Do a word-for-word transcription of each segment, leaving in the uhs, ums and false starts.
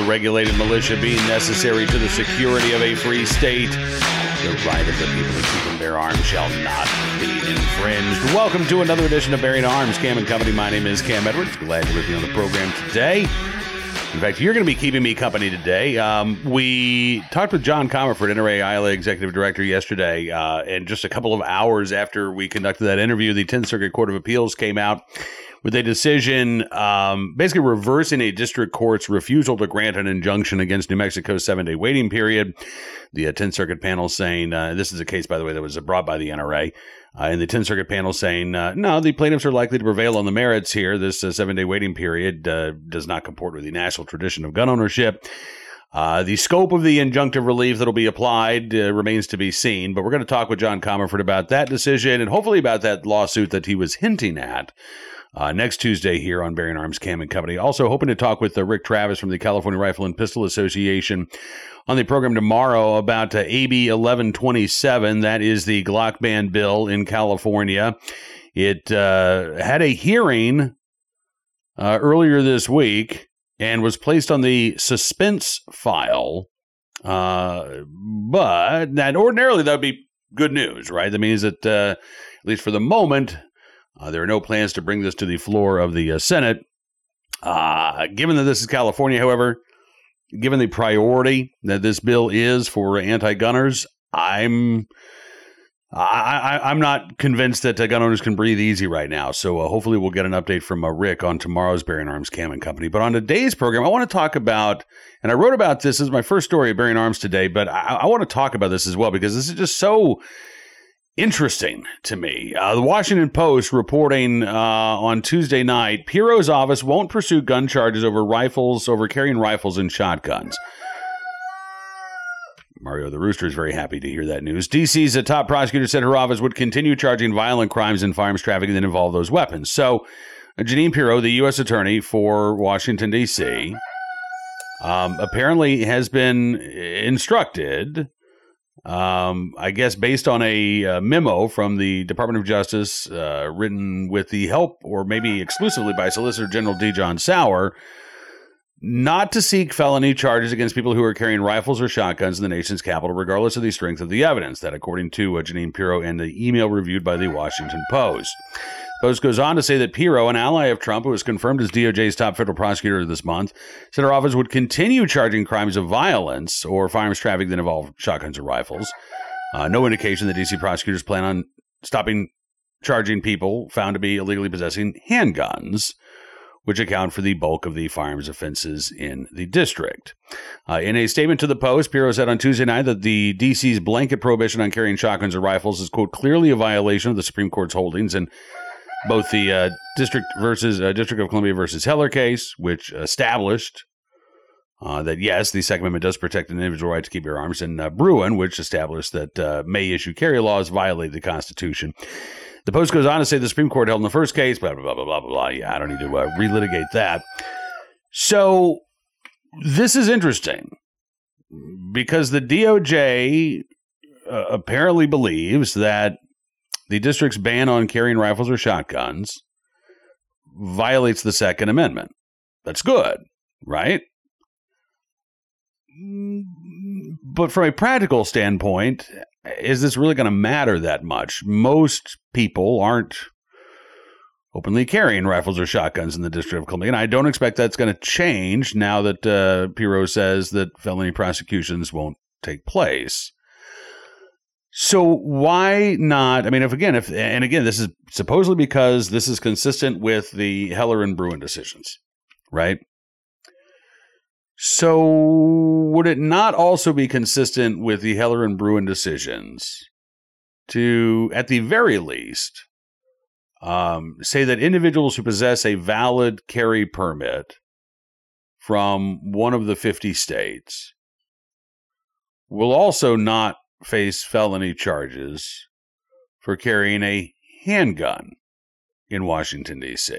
regulated militia being necessary to the security of a free state. The right of the people to keep and bear arms shall not be infringed. Welcome to another edition of Bearing Arms, Cam and Company. My name is Cam Edwards. Glad you're with me on the program today. In fact, you're going to be keeping me company today. Um, we talked with John Comerford, N R A I L A Executive Director, yesterday, uh, and just a couple of hours after we conducted that interview, the tenth Circuit Court of Appeals came out with a decision um, basically reversing a district court's refusal to grant an injunction against New Mexico's seven-day waiting period. The uh, tenth Circuit panel saying, uh, this is a case, by the way, that was brought by the N R A, uh, and the tenth Circuit panel saying, uh, no, the plaintiffs are likely to prevail on the merits here. This uh, seven-day waiting period uh, does not comport with the national tradition of gun ownership. Uh, the scope of the injunctive relief that will be applied uh, remains to be seen, but we're going to talk with John Comerford about that decision and hopefully about that lawsuit that he was hinting at Uh, next Tuesday here on Bearing Arms, Cam and Company. Also hoping to talk with uh, Rick Travis from the California Rifle and Pistol Association on the program tomorrow about uh, A B eleven twenty-seven. That is the Glock ban bill in California. It uh, had a hearing uh, earlier this week and was placed on the suspense file. Uh, but that ordinarily that would be good news, right? That means that uh, at least for the moment, Uh, there are no plans to bring this to the floor of the uh, Senate. Uh, given that this is California, however, given the priority that this bill is for anti-gunners, I'm I, I, I'm not convinced that uh, gun owners can breathe easy right now. So uh, hopefully we'll get an update from uh, Rick on tomorrow's Bearing Arms, Cam and Company. But on today's program, I want to talk about, and I wrote about this, this is my first story of Bearing Arms today, but I, I want to talk about this as well because this is just so interesting to me. Uh, the Washington Post reporting uh, on Tuesday night, Piro's office won't pursue gun charges over rifles, over carrying rifles and shotguns. Mario the Rooster is very happy to hear that news. D C's top prosecutor said her office would continue charging violent crimes and firearms trafficking that involve those weapons. So, uh, Jeanine Pirro, the U S attorney for Washington, D C, um, apparently has been instructed, Um, I guess based on a uh, memo from the Department of Justice, uh, written with the help or maybe exclusively by Solicitor General D. John Sauer, not to seek felony charges against people who are carrying rifles or shotguns in the nation's capital, regardless of the strength of the evidence. That, according to uh, Jeanine Pirro and the email reviewed by the Washington Post. Post goes on to say that Pirro, an ally of Trump who was confirmed as D O J's top federal prosecutor this month, said her office would continue charging crimes of violence or firearms trafficking that involve shotguns or rifles. Uh, no indication that D C prosecutors plan on stopping charging people found to be illegally possessing handguns, which account for the bulk of the firearms offenses in the district. Uh, in a statement to the Post, Pirro said on Tuesday night that the D C's blanket prohibition on carrying shotguns or rifles is, quote, clearly a violation of the Supreme Court's holdings and both the uh, District versus uh, District of Columbia versus Heller case, which established uh, that, yes, the Second Amendment does protect an individual right to keep your arms, and uh, Bruen, which established that uh, May issue carry laws violate the Constitution. The Post goes on to say the Supreme Court held in the first case, blah, blah, blah, blah, blah, blah. Yeah, I don't need to uh, relitigate that. So this is interesting because the D O J uh, apparently believes that the district's ban on carrying rifles or shotguns violates the Second Amendment. That's good, right? But from a practical standpoint, is this really going to matter that much? Most people aren't openly carrying rifles or shotguns in the District of Columbia, and I don't expect that's going to change now that uh, Pirro says that felony prosecutions won't take place. So why not? I mean, if again, if and again, this is supposedly because this is consistent with the Heller and Bruen decisions, right? So would it not also be consistent with the Heller and Bruen decisions to, at the very least, um, say that individuals who possess a valid carry permit from one of the fifty states will also not face felony charges for carrying a handgun in Washington, D C?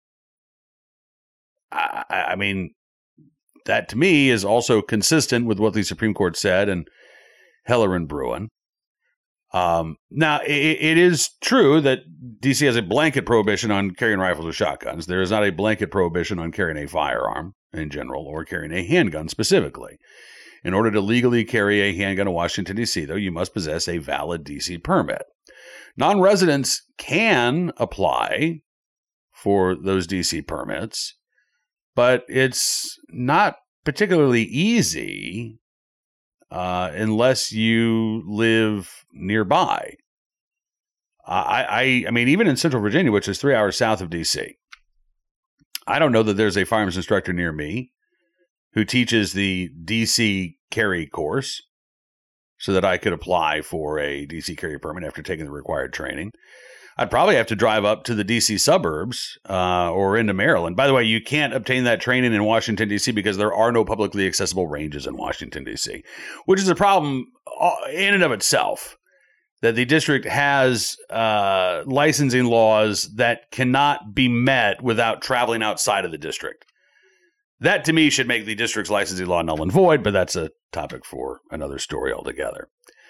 I, I mean, that to me is also consistent with what the Supreme Court said in Heller and Bruen. Um, now, it, it is true that D C has a blanket prohibition on carrying rifles or shotguns. There is not a blanket prohibition on carrying a firearm. in general or carrying a handgun specifically. In order to legally carry a handgun in Washington, D C, though, you must possess a valid D C permit. Non-residents can apply for those D C permits, but it's not particularly easy uh, unless you live nearby. I, I, I mean, even in Central Virginia, which is three hours south of D C, I don't know that there's a firearms instructor near me who teaches the D C carry course so that I could apply for a D C carry permit after taking the required training. I'd probably have to drive up to the D C suburbs uh, or into Maryland. By the way, you can't obtain that training in Washington, D C because there are no publicly accessible ranges in Washington, D C, which is a problem in and of itself, that the district has uh, licensing laws that cannot be met without traveling outside of the district. That, to me, should make the district's licensing law null and void, but that's a topic for another story altogether.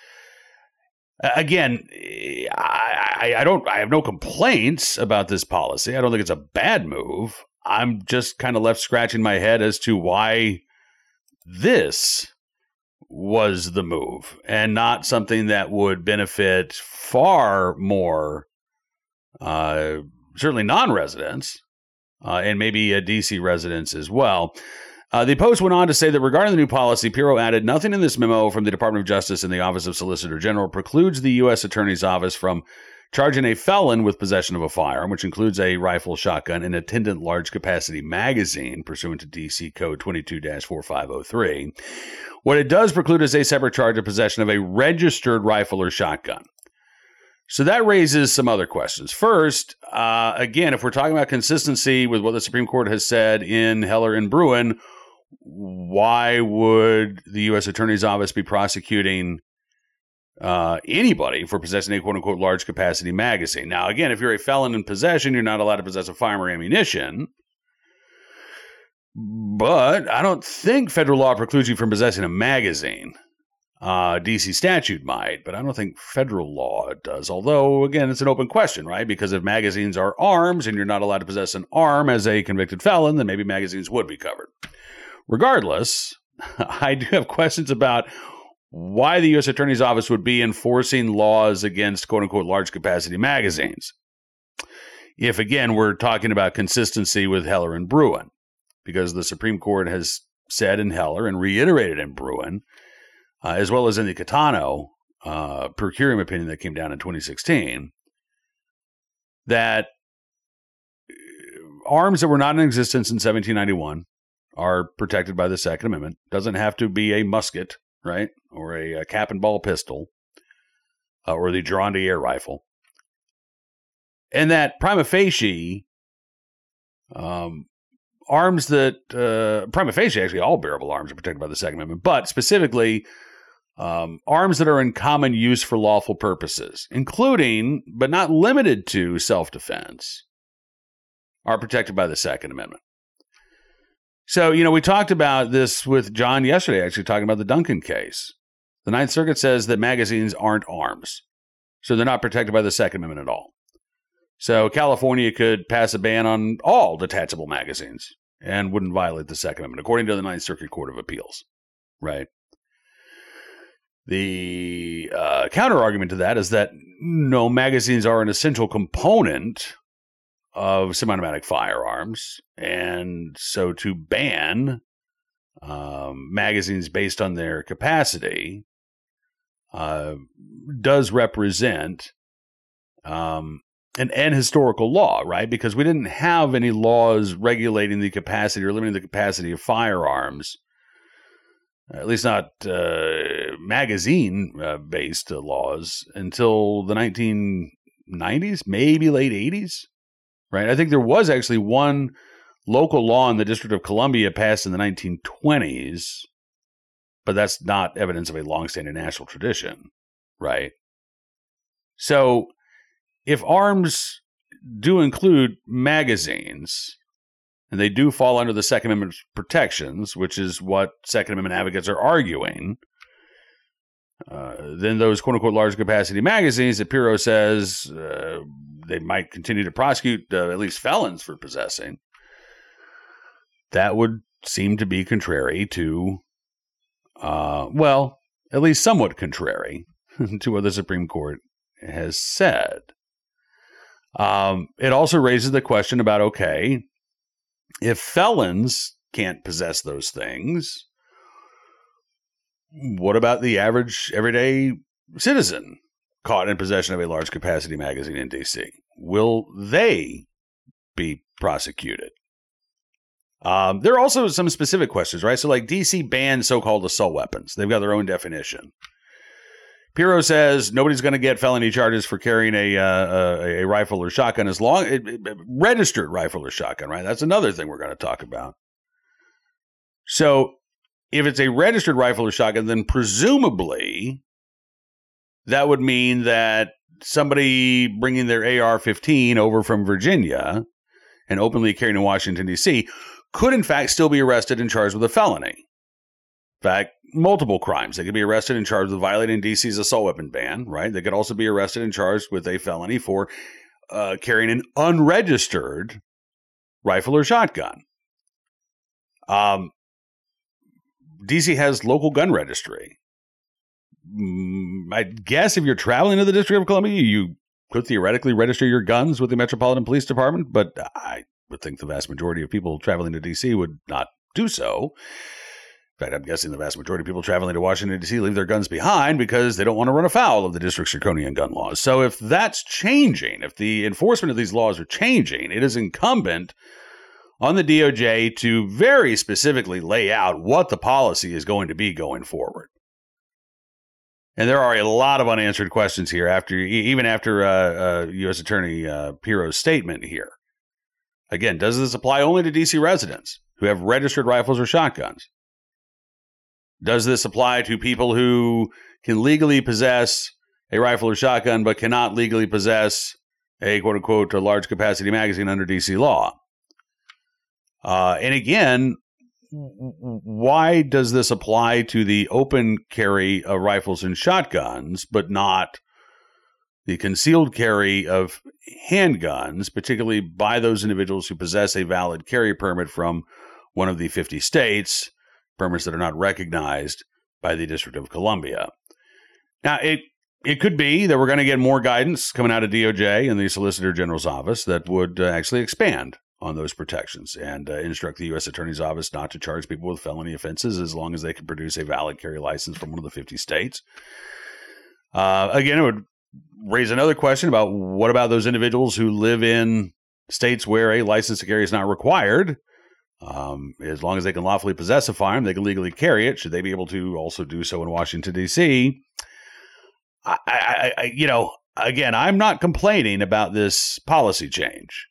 Again, I, I don't. I have no complaints about this policy. I don't think it's a bad move. I'm just kind of left scratching my head as to why this was the move and not something that would benefit far more, uh, certainly non-residents, uh, and maybe a D C residents as well. Uh, the Post went on to say that regarding the new policy, Pirro added, nothing in this memo from the Department of Justice and the Office of Solicitor General precludes the U S Attorney's Office from charging a felon with possession of a firearm, which includes a rifle, shotgun, and attendant large-capacity magazine, pursuant to D C Code twenty-two dash forty-five oh three. What it does preclude is a separate charge of possession of a registered rifle or shotgun. So that raises some other questions. First, uh, again, if we're talking about consistency with what the Supreme Court has said in Heller and Bruen, why would the U S Attorney's Office be prosecuting uh, anybody for possessing a quote-unquote large-capacity magazine? Now, again, if you're a felon in possession, you're not allowed to possess a firearm or ammunition. But I don't think federal law precludes you from possessing a magazine. Uh, D C statute might, but I don't think federal law does. Although, again, it's an open question, right? Because if magazines are arms and you're not allowed to possess an arm as a convicted felon, then maybe magazines would be covered. Regardless, I do have questions about why the U S Attorney's Office would be enforcing laws against quote-unquote large-capacity magazines. If, again, we're talking about consistency with Heller and Bruen, because the Supreme Court has said in Heller and reiterated in Bruen, uh, as well as in the Catano uh, per curiam opinion that came down in twenty sixteen, that arms that were not in existence in seventeen ninety-one are protected by the Second Amendment. Doesn't have to be a musket, right, or a, a cap and ball pistol, uh, or the Durand air rifle. And that prima facie, um, arms that, uh, prima facie, actually all bearable arms are protected by the Second Amendment, but specifically um, arms that are in common use for lawful purposes, including, but not limited to, self-defense, are protected by the Second Amendment. So, you know, we talked about this with John yesterday, actually talking about the Duncan case. The Ninth Circuit says that magazines aren't arms, so they're not protected by the Second Amendment at all. So California could pass a ban on all detachable magazines and wouldn't violate the Second Amendment, according to the Ninth Circuit Court of Appeals, right? The uh, counter-argument to that is that, no, magazines are an essential component of semi-automatic firearms, and so to ban um, magazines based on their capacity uh, does represent um, an, an historical law, right? Because we didn't have any laws regulating the capacity or limiting the capacity of firearms, at least not uh, magazine-based uh, laws, until the nineteen nineties, maybe late eighties. Right. I think there was actually one local law in the District of Columbia passed in the nineteen twenties, but that's not evidence of a longstanding national tradition. Right. So if arms do include magazines, and they do fall under the Second Amendment protections, which is what Second Amendment advocates are arguing, uh, then those quote-unquote large-capacity magazines that Pirro says uh, they might continue to prosecute uh, at least felons for possessing, that would seem to be contrary to, uh, well, at least somewhat contrary to what the Supreme Court has said. Um, it also raises the question about, okay, if felons can't possess those things, what about the average everyday citizen caught in possession of a large capacity magazine in D C? Will they be prosecuted? Um, there are also some specific questions, right? So like D C banned so-called assault weapons. They've got their own definition. Pirro says nobody's going to get felony charges for carrying a, uh, a a rifle or shotgun as long it, it, registered rifle or shotgun, right? That's another thing we're going to talk about. So if it's a registered rifle or shotgun, then presumably that would mean that somebody bringing their A R fifteen over from Virginia and openly carrying in Washington, D C could in fact still be arrested and charged with a felony. In fact, multiple crimes. They could be arrested and charged with violating D C's assault weapon ban, right? They could also be arrested and charged with a felony for uh, carrying an unregistered rifle or shotgun. Um, D C has local gun registry. I guess if you're traveling to the District of Columbia, you could theoretically register your guns with the Metropolitan Police Department, but I would think the vast majority of people traveling to D C would not do so. In fact, I'm guessing the vast majority of people traveling to Washington, D C leave their guns behind because they don't want to run afoul of the district's draconian gun laws. So if that's changing, if the enforcement of these laws are changing, it is incumbent on the D O J to very specifically lay out what the policy is going to be going forward. And there are a lot of unanswered questions here, after even after uh, uh, U S Attorney uh, Pirro's statement here. Again, does this apply only to D C residents who have registered rifles or shotguns? Does this apply to people who can legally possess a rifle or shotgun but cannot legally possess a quote-unquote a large capacity magazine under D C law? Uh, and again, why does this apply to the open carry of rifles and shotguns, but not the concealed carry of handguns, particularly by those individuals who possess a valid carry permit from one of the fifty states, permits that are not recognized by the District of Columbia? Now, it it could be that we're going to get more guidance coming out of D O J and the Solicitor General's office that would uh, actually expand on those protections and uh, instruct the U S Attorney's Office not to charge people with felony offenses as long as they can produce a valid carry license from one of the fifty states. Uh, again, it would raise another question about what about those individuals who live in states where a license to carry is not required? Um, as long as they can lawfully possess a firearm, they can legally carry it. Should they be able to also do so in Washington, D C? I, I, I, you know, again, I'm not complaining about this policy change,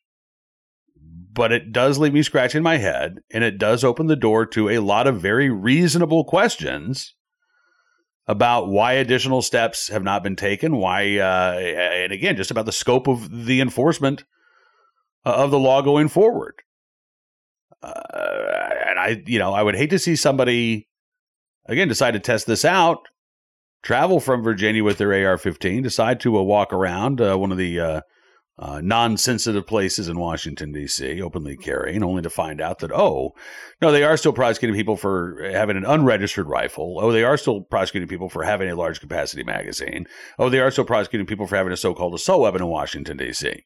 but it does leave me scratching my head, and it does open the door to a lot of very reasonable questions about why additional steps have not been taken, why, uh, and again, just about the scope of the enforcement of the law going forward. Uh, and I, you know, I would hate to see somebody, again, decide to test this out, travel from Virginia with their A R fifteen, decide to uh, walk around uh, one of the uh, uh, non-sensitive places in Washington, D C, openly carrying, only to find out that, oh, no, they are still prosecuting people for having an unregistered rifle. Oh, they are still prosecuting people for having a large capacity magazine. Oh, they are still prosecuting people for having a so-called assault weapon in Washington, D C.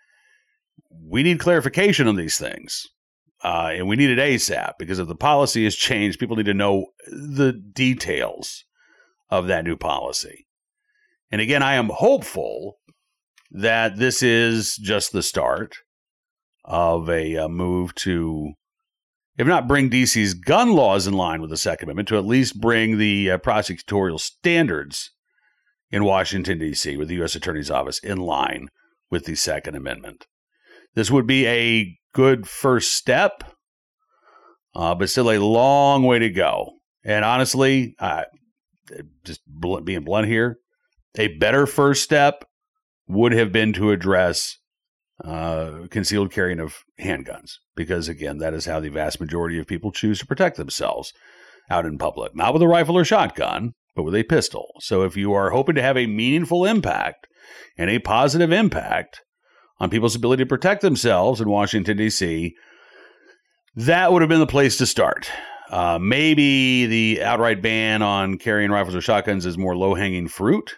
We need clarification on these things. Uh, and we need it ASAP, because if the policy has changed, people need to know the details of that new policy. And again, I am hopeful that this is just the start of a, a move to, if not bring D C's gun laws in line with the Second Amendment, to at least bring the uh, prosecutorial standards in Washington, D C, with the U S Attorney's Office in line with the Second Amendment. This would be a good first step, uh, but still a long way to go. And honestly, uh, just bl- being blunt here, a better first step would have been to address uh, concealed carrying of handguns, because, again, that is how the vast majority of people choose to protect themselves out in public. Not with a rifle or shotgun, but with a pistol. So if you are hoping to have a meaningful impact and a positive impact on people's ability to protect themselves in Washington, D C, that would have been the place to start. Uh, maybe the outright ban on carrying rifles or shotguns is more low-hanging fruit.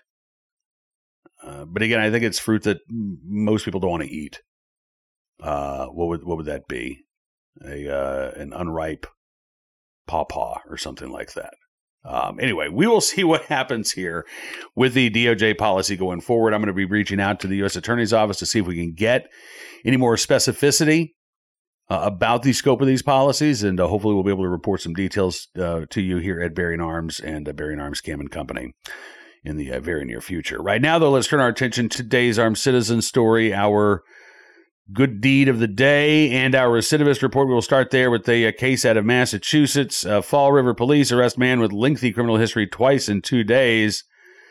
Uh, but again, I think it's fruit that most people don't want to eat. Uh, what would what would that be? A uh, an unripe pawpaw or something like that. Um, anyway, we will see what happens here with the D O J policy going forward. I'm going to be reaching out to the U S Attorney's Office to see if we can get any more specificity uh, about the scope of these policies, and uh, hopefully we'll be able to report some details uh, to you here at Bearing Arms and uh, Bearing Arms Cam and Company in the uh, very near future. Right now, though, let's turn our attention to today's Armed Citizen story, our good deed of the day, and our recidivist report. We will start there with a, a case out of Massachusetts. Uh, Fall River police arrest man with lengthy criminal history twice in two days.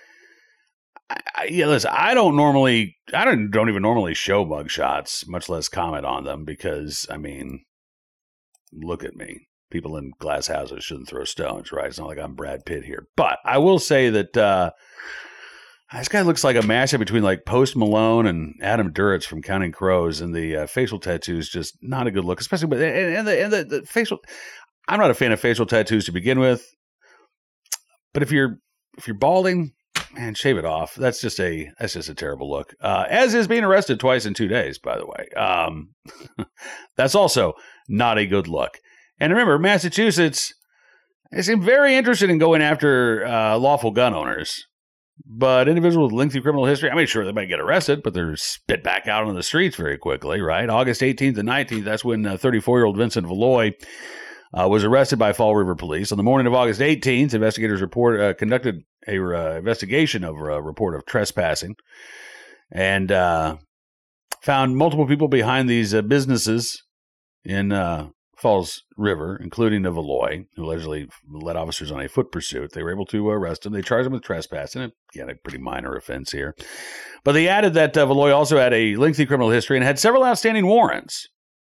I, I, yeah, listen, I don't normally, I don't, don't even normally show mugshots, much less comment on them, because, I mean, look at me. People in glass houses shouldn't throw stones, right? It's not like I'm Brad Pitt here. But I will say that uh, this guy looks like a mashup between like Post Malone and Adam Duritz from Counting Crows, and the uh, facial tattoos just not a good look, especially with and, and, the, and the, the facial. I'm not a fan of facial tattoos to begin with, but if you're if you're balding, man, shave it off. That's just a that's just a terrible look. Uh, as is being arrested twice in two days, by the way. Um, that's also not a good look. And remember, Massachusetts, they seem very interested in going after uh, lawful gun owners. But individuals with lengthy criminal history, I mean, sure, they might get arrested, but they're spit back out on the streets very quickly, right? August eighteenth and nineteenth, that's when uh, thirty-four-year-old Vincent Valois uh, was arrested by Fall River police. On the morning of August eighteenth, investigators report uh, conducted a uh, investigation of a report of trespassing and uh, found multiple people behind these uh, businesses in uh, Falls River, including the Valois, who allegedly led officers on a foot pursuit. They were able to arrest him. They charged him with trespassing. Again, a pretty minor offense here. But they added that uh, Valois also had a lengthy criminal history and had several outstanding warrants.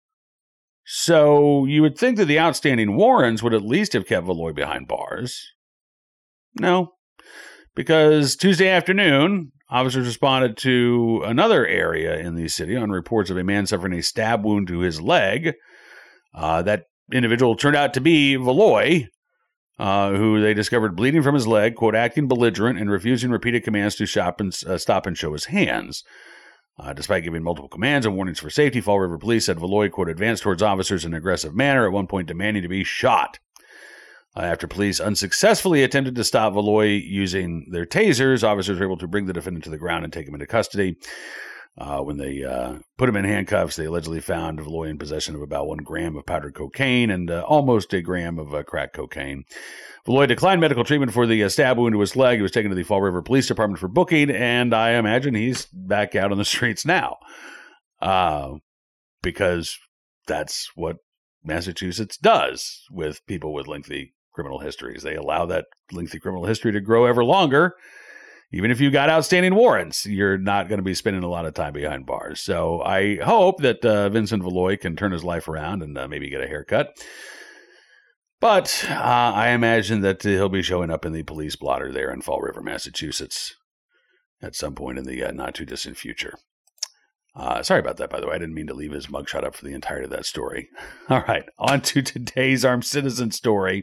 So you would think that the outstanding warrants would at least have kept Valois behind bars. No, because Tuesday afternoon, officers responded to another area in the city on reports of a man suffering a stab wound to his leg. Uh, that individual turned out to be Valois, uh, who they discovered bleeding from his leg, quote, acting belligerent and refusing repeated commands to shop and, uh, stop and show his hands. Uh, despite giving multiple commands and warnings for safety, Fall River police said Valois, quote, advanced towards officers in an aggressive manner, at one point demanding to be shot. Uh, after police unsuccessfully attempted to stop Valois using their tasers, officers were able to bring the defendant to the ground and take him into custody. Uh, when they uh, put him in handcuffs, they allegedly found Valois in possession of about one gram of powdered cocaine and uh, almost a gram of uh, crack cocaine. Valois declined medical treatment for the uh, stab wound to his leg. He was taken to the Fall River Police Department for booking, and I imagine he's back out on the streets now. Uh, because that's what Massachusetts does with people with lengthy criminal histories. They allow that lengthy criminal history to grow ever longer. Even if you got outstanding warrants, you're not going to be spending a lot of time behind bars. So I hope that uh, Vincent Valois can turn his life around and uh, maybe get a haircut. But uh, I imagine that uh, he'll be showing up in the police blotter there in Fall River, Massachusetts at some point in the uh, not-too-distant future. Uh, sorry about that, by the way. I didn't mean to leave his mugshot up for the entirety of that story. All right, on to today's Armed Citizen story.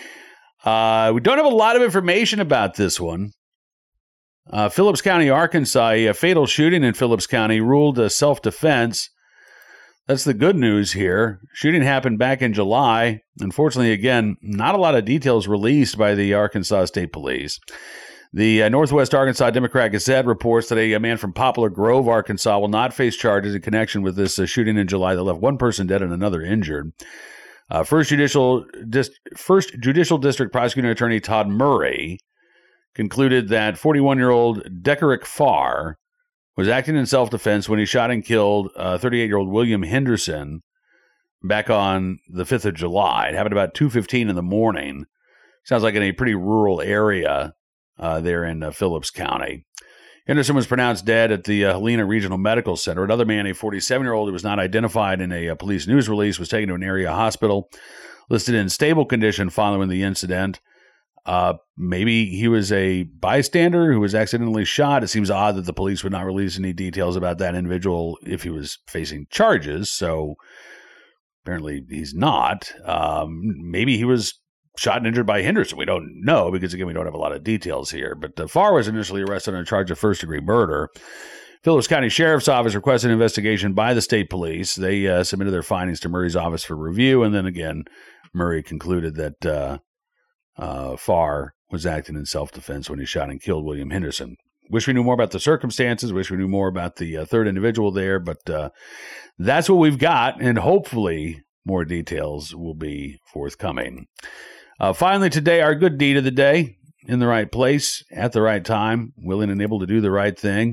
Uh, we don't have a lot of information about this one. Uh, Phillips County, Arkansas, a fatal shooting in Phillips County ruled a self-defense. That's the good news here. Shooting happened back in July. Unfortunately, again, not a lot of details released by the Arkansas State Police. The uh, Northwest Arkansas Democrat-Gazette reports that a, a man from Poplar Grove, Arkansas, will not face charges in connection with this uh, shooting in July that left one person dead and another injured. Uh, First Judicial Dist- First Judicial District Prosecuting Attorney Todd Murray concluded that forty-one-year-old Deckerick Farr was acting in self-defense when he shot and killed uh, thirty-eight-year-old William Henderson back on the fifth of July. It happened about two fifteen in the morning. Sounds like in a pretty rural area uh, there in uh, Phillips County. Henderson was pronounced dead at the uh, Helena Regional Medical Center. Another man, a forty-seven-year-old who was not identified in a uh, police news release, was taken to an area hospital, listed in stable condition following the incident. Uh, maybe he was a bystander who was accidentally shot. It seems odd that the police would not release any details about that individual if he was facing charges. So apparently he's not. Um, maybe he was shot and injured by Henderson. We don't know because, again, we don't have a lot of details here. But uh, Farr was initially arrested on a charge of first-degree murder. Phillips County Sheriff's Office requested an investigation by the state police. They uh, submitted their findings to Murray's office for review, and then again, Murray concluded that uh, uh, Farr was acting in self-defense when he shot and killed William Henderson. Wish we knew more about the circumstances. Wish we knew more about the uh, third individual there, but uh, that's what we've got, and hopefully more details will be forthcoming. Uh, finally, today, our good deed of the day, in the right place, at the right time, willing and able to do the right thing.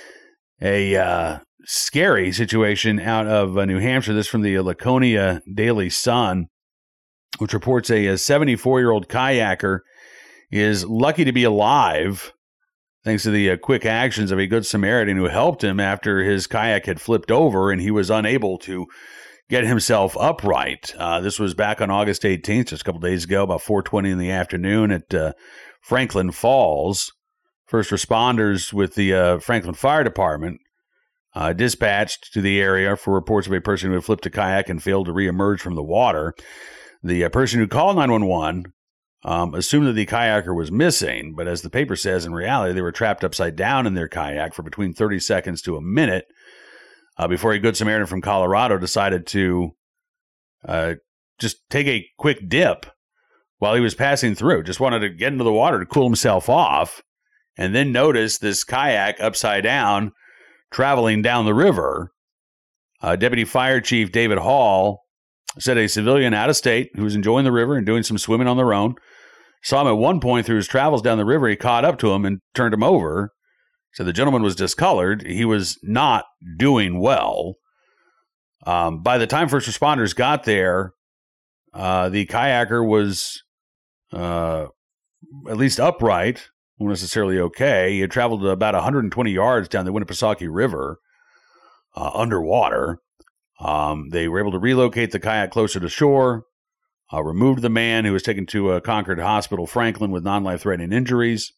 A uh, scary situation out of uh, New Hampshire. This from the Laconia Daily Sun, which reports a, a seventy-four-year-old kayaker is lucky to be alive thanks to the uh, quick actions of a good Samaritan who helped him after his kayak had flipped over and he was unable to get himself upright. Uh, this was back on August eighteenth, just a couple days ago, about four twenty in the afternoon at uh, Franklin Falls. First responders with the uh, Franklin Fire Department uh, dispatched to the area for reports of a person who had flipped a kayak and failed to reemerge from the water. The uh, person who called nine one one um, assumed that the kayaker was missing, but as the paper says, in reality, they were trapped upside down in their kayak for between thirty seconds to a minute uh, before a good Samaritan from Colorado decided to uh, just take a quick dip while he was passing through. Just wanted to get into the water to cool himself off. And then noticed this kayak upside down traveling down the river. Uh, Deputy Fire Chief David Hall said a civilian out of state who was enjoying the river and doing some swimming on their own saw him at one point through his travels down the river. He caught up to him and turned him over. So the gentleman was discolored. He was not doing well. Um, by the time first responders got there, uh, the kayaker was uh, at least upright. Not necessarily okay. He had traveled about one hundred twenty yards down the Winnipesaukee River uh, underwater. Um, they were able to relocate the kayak closer to shore, uh, removed the man who was taken to uh, Concord Hospital, Franklin, with non-life-threatening injuries.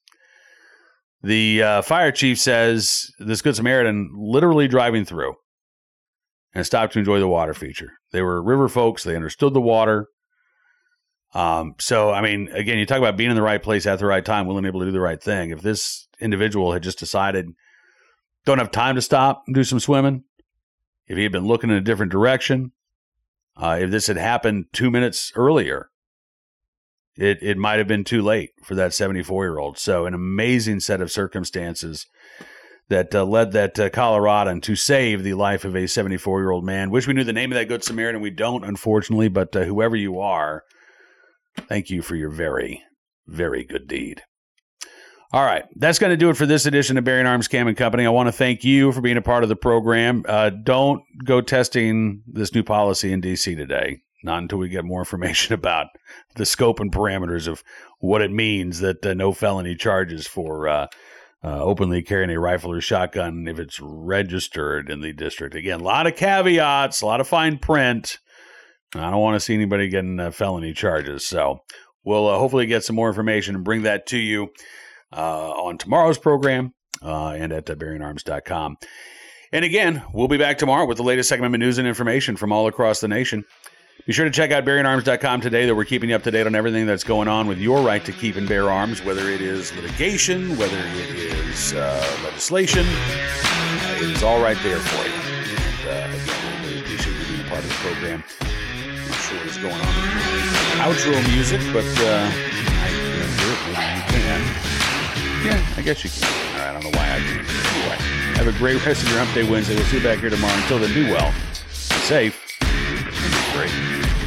The uh, fire chief says this Good Samaritan literally driving through and stopped to enjoy the water feature. They were river folks. They understood the water. Um, so, I mean, again, you talk about being in the right place at the right time, willing and able to do the right thing. If this individual had just decided, don't have time to stop and do some swimming, if he had been looking in a different direction, uh, if this had happened two minutes earlier, it, it might have been too late for that seventy-four-year-old. So an amazing set of circumstances that uh, led that uh, Coloradan to save the life of a seventy-four-year-old man. Wish we knew the name of that Good Samaritan. We don't, unfortunately, but uh, whoever you are, thank you for your very, very good deed. All right, that's going to do it for this edition of Bearing Arms Cam and Company. I want to thank you for being a part of the program. Uh, don't go testing this new policy in D C today, not until we get more information about the scope and parameters of what it means that uh, no felony charges for uh, uh, openly carrying a rifle or shotgun if it's registered in the district. Again, a lot of caveats, a lot of fine print. I don't want to see anybody getting uh, felony charges. So we'll uh, hopefully get some more information and bring that to you uh, on tomorrow's program uh, and at uh, bearing arms dot com. And again, we'll be back tomorrow with the latest Second Amendment news and information from all across the nation. Be sure to check out bearing arms dot com today, that we're keeping you up to date on everything that's going on with your right to keep and bear arms, whether it is litigation, whether it is uh, legislation. Uh, it is all right there for you. And uh, again, we really appreciate you being a part of the program. Sure what is going on with the outro music, but uh, I can't do it. Maybe you can. Yeah, I guess you can. All right, I don't know why I can't. Anyway, have a great rest of your Hump Day Wednesday. We'll see you back here tomorrow. Until then, be well, be safe, and be free.